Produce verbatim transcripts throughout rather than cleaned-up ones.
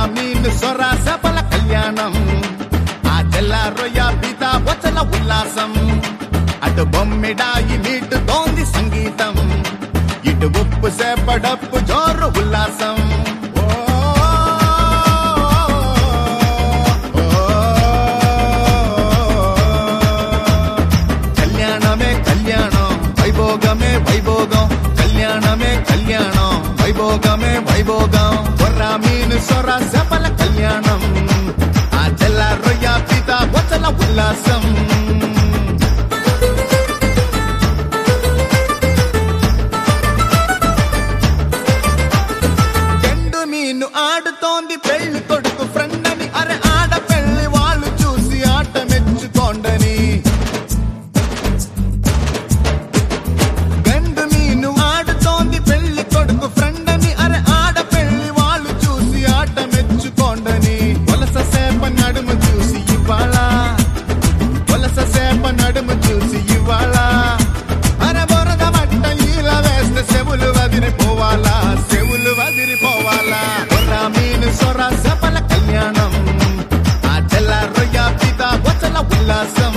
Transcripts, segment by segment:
మీను సొర సపల కళ్యాణం ఆ తెల్ల రొయ్య పీత వచ్చల ఉల్లాసం అటు బొమ్మిడాయి నీటు తోంది సంగీతం ఇటు ఉప్పు సేపడప్పు జోరు ఉల్లాసం కళ్యాణమే కళ్యాణం వైభోగమే వైభోగం కళ్యాణమే కళ్యాణం వైభోగమే వైభోగం కొర్ర మీను సొర సపల కళ్యాణం ఆ తెల్ల రొయ్య పీత వచ్చల ఉల్లాసం ఆడుతోంది పెళ్లి కొడుకు ఫ్రెండ్ అని అరే ఆడ పెళ్లి వాళ్ళు చూసి ఆట మెచ్చుకోండని గండు మీను ఆడుతోంది పెళ్లి కొడుకు ఫ్రెండ్ అని అరే ఆడ పెళ్లి వాళ్ళు చూసి ఆట మెచ్చుకోండని వలస సేప నడుము చూసి ఇవాళ వలస సేప నడుము చూసి ఇవాళ అరే బొరద మట్ట ఇలా వేస్తే చెవులు వదిలిపోవాలా చెవులు వదిలిపోవాలా మీను సొర సపల కళ్యాణం ఆ తెల్ల రొయ్య పీత వచ్చల ఉల్లాసం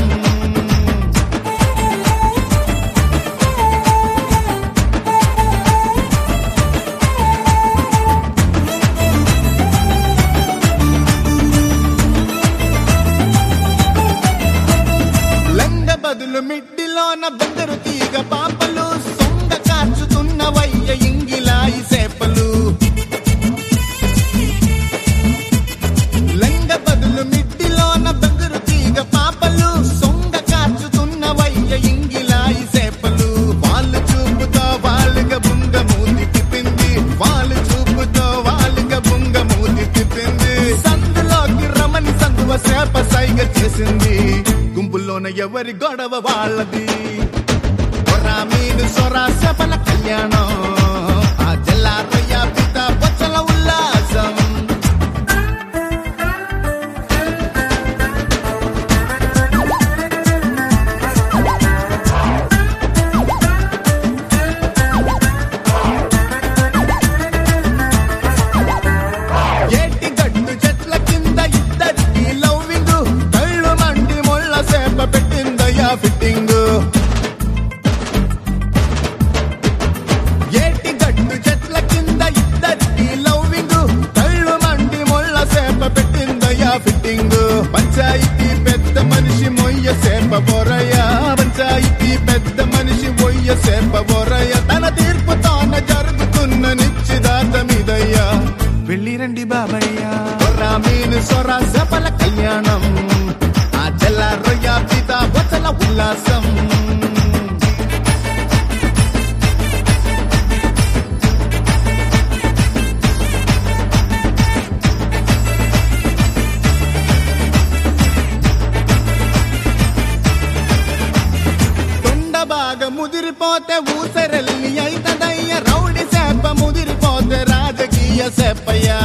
లంగ బదులు మిడ్డిలోన బందరు తీగ పాపలు సొంగ కాచుతున్న వయ్య ఇంగిలాయి సేపలు మిట్టిలోన బంగారు తీగ పాపలు సొంగ కాచుతున్న వయ్య ఇంగిలాయి సేపలు వాళ్ళు చూపుతో వాళ్ళుగా బుంగ మూతి తిప్పింది వాళ్ళు చూపుతో వాళ్ళుగా బుంగ మూతి తిప్పింది సందులోకి రమని సందువ సేప సైగ చేసింది గుంపుల్లోన ఎవరి గొడవ వాళ్ళది కొర్ర మీను సొర సపల కళ్యాణం ఆ తెల్ల రొయ్య పీత వచ్చల ఉల్లాసం ఫిట్టింగ్ ఏటి గట్టు చెట్ల కింద ఇద్దరికి లవ్వింగ్ కళ్ళు మండి మొళ్ళ సేప పెట్టిందయ్యా ఫిట్టింగ్ పంచాయితీ పెద్ద మనిషి మొయ్య సేప బొరయ్య పంచాయితీ పెద్ద మనిషి మొయ్య సేప బొరయ్య తన తీర్పు తాన జరుగుతున్న నిశ్చితార్థమిదయ్యా వెళ్ళిరండి బాబయ్య కొర్ర మీను సొర సపల కళ్యాణం ఆ తెల్ల రొయ్య పీత వచ్చల ఉల్లాసం తొండ బాగా ముదిరిపోతే ఊసరెల్లి అయితదయ్య రౌడి సేప ముదిరిపోతే రాజకీయ సేపయ్యా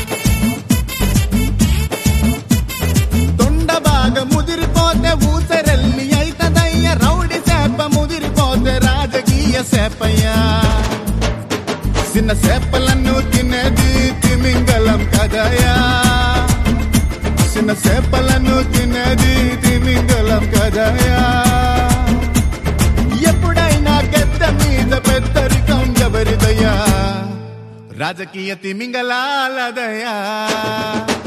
తొండ బాగా ముదిరిపోతే ఊసరెల్లి అయితదయ్య రౌడి సేప ముదిరిపోతే రాజకీయ సేపయ్యా చిన్న సేపలను తినేది తిమింగలం కదయా చిన్న సేపలను తినేది తిమింగలం కదయా ఎప్పుడైనా గద్ద మీద పెద్దరికం ఎవరిదయ్యా రాజకీయ తిమింగలాలదయా